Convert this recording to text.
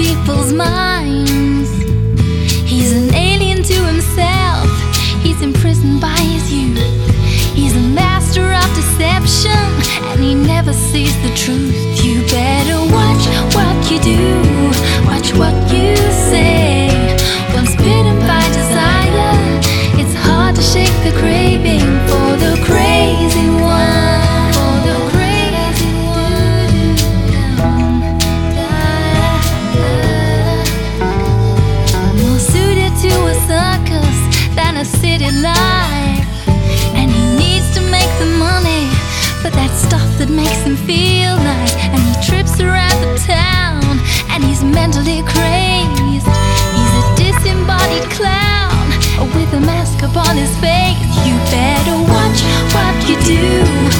people's minds. He's an alien to himself. He's imprisoned by his youth. He's a master of deception, and he never sees the truth. You better watch what you do, watch what you say. Once bitten by desire, it's hard to shake the craving for the crazy one. For the crazy one. More suited to a circus than a city life, and he needs to make the money for that stuff that makes him feel nice. And he trips around the town, and he's mentally crazed. He's a disembodied clown with a mask upon his face. You better watch what you do,